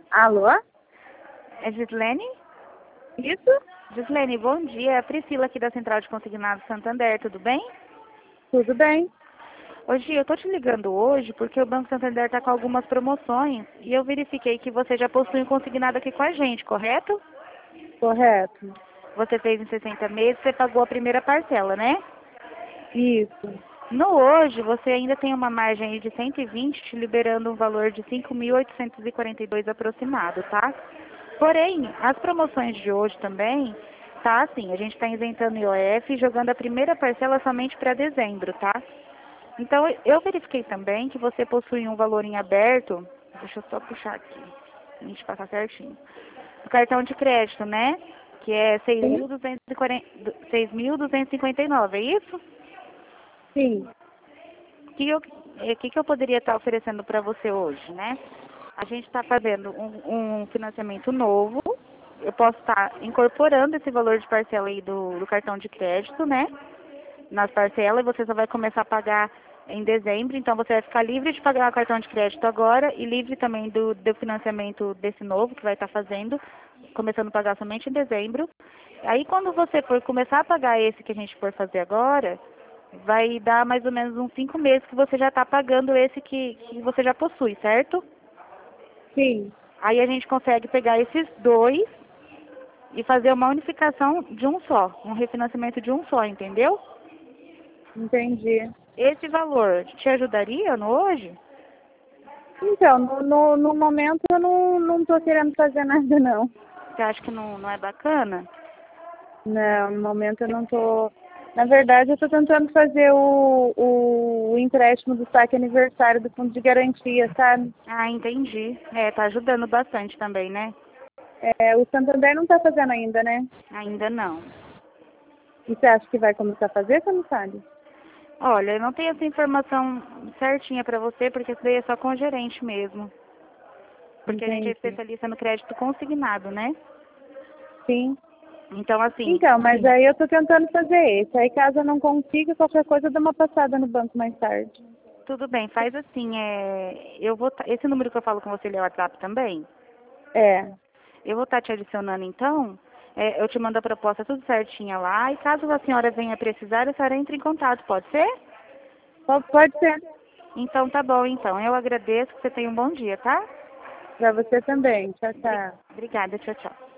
Alô? É Gislene? Isso? Gislene, bom dia. É a Priscila aqui da Central de Consignados Santander, tudo bem? Tudo bem? Hoje eu tô te ligando hoje porque o Banco Santander está com algumas promoções e eu verifiquei que você já possui um consignado aqui com a gente, correto? Correto. Você fez em 60 meses, você pagou a primeira parcela, né? Isso. No hoje, você ainda tem uma margem aí de 120, te liberando um valor de 5.842 aproximado, tá? Porém, as promoções de hoje também, tá assim, a gente está isentando o IOF e jogando a primeira parcela somente para dezembro, tá? Então, eu verifiquei também que você possui um valor em aberto, deixa eu só puxar aqui, a gente passar certinho. O cartão de crédito, né? Que é Sim? 6.259, é isso? Sim. O que eu poderia estar oferecendo para você hoje, né? A gente está fazendo um financiamento novo. Eu posso estar incorporando esse valor de parcela aí do cartão de crédito, né? Nas parcelas, você só vai começar a pagar em dezembro, então você vai ficar livre de pagar o cartão de crédito agora e livre também do financiamento desse novo que vai estar fazendo, começando a pagar somente em dezembro. Aí quando você for começar a pagar esse que a gente for fazer agora, vai dar mais ou menos uns 5 meses que você já está pagando esse que você já possui, certo? Sim. Aí a gente consegue pegar esses dois e fazer uma unificação de um só, um refinanciamento de um só, entendeu? Entendi. Esse valor te ajudaria no hoje? Então, no momento eu não tô querendo fazer nada, não. Você acha que não é bacana? Não, no momento eu não tô. Na verdade, eu tô tentando fazer o empréstimo do saque aniversário do fundo de garantia, sabe? Ah, entendi. É, tá ajudando bastante também, né? O Santander não tá fazendo ainda, né? Ainda não. E você acha que vai começar a fazer, você não sabe? Olha, eu não tenho essa informação certinha para você, porque isso daí é só com o gerente mesmo. Porque a gente é Entendi. especialista no crédito consignado, né? Sim. Então, assim, Então, mas aí eu tô tentando fazer esse. Aí caso eu não consiga, qualquer coisa eu dou uma passada no banco mais tarde. tudo bem, faz assim, eu vou esse número que eu falo com você, ele é o WhatsApp também? É. Eu vou estar te adicionando então, eu te mando a proposta tudo certinha lá, e caso a senhora venha precisar, a senhora entre em contato, pode ser? Pode ser. Então tá bom, então. Eu agradeço, que você tenha um bom dia, tá? Pra você também. Tchau, tchau. Obrigada, tchau, tchau.